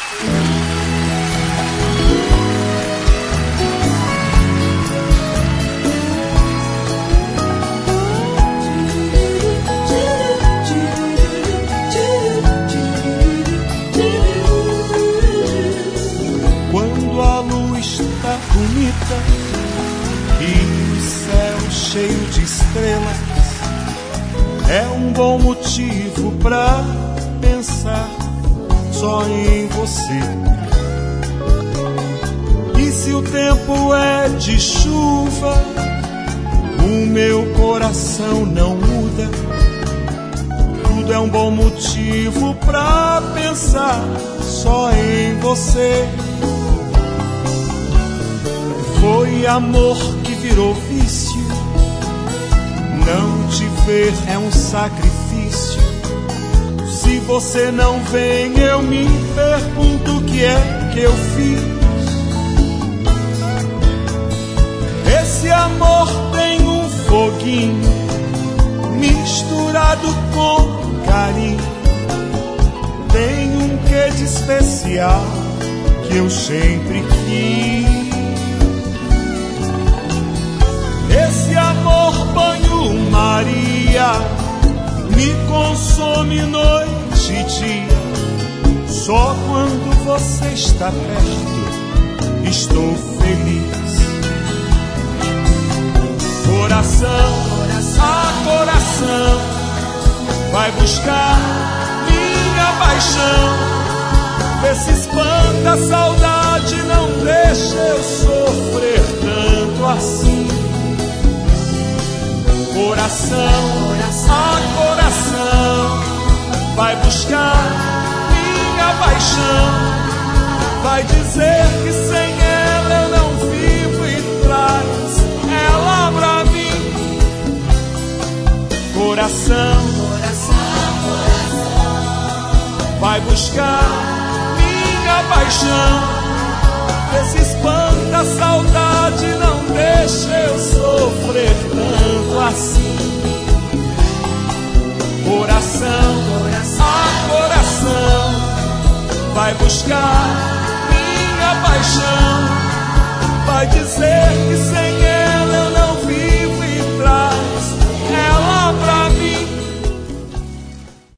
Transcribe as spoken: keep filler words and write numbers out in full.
Quando a luz tá bonita e o céu cheio de estrelas, é um bom motivo pra pensar só em você. E se o tempo é de chuva, o meu coração não muda. Tudo é um bom motivo pra pensar só em você. Foi amor que virou vício, não te ver é um sacrifício. Se você não vem, eu me pergunto o que é que eu fiz. Esse amor tem um foguinho misturado com carinho, tem um quê de especial que eu sempre quis. Esse amor banho-maria me consome noite e dia. Só quando você está perto estou feliz. Coração, a coração vai buscar minha paixão. Vê se espanta a saudade, não deixa eu sofrer tanto assim. Coração, a coração vai buscar minha paixão. Vai dizer que sem ela eu não vivo e traz ela pra mim. Coração, vai buscar minha paixão. Vê se espanta a saudade, não deixa eu sofrer tanto assim. Coração, a coração vai buscar minha paixão. Vai dizer que sem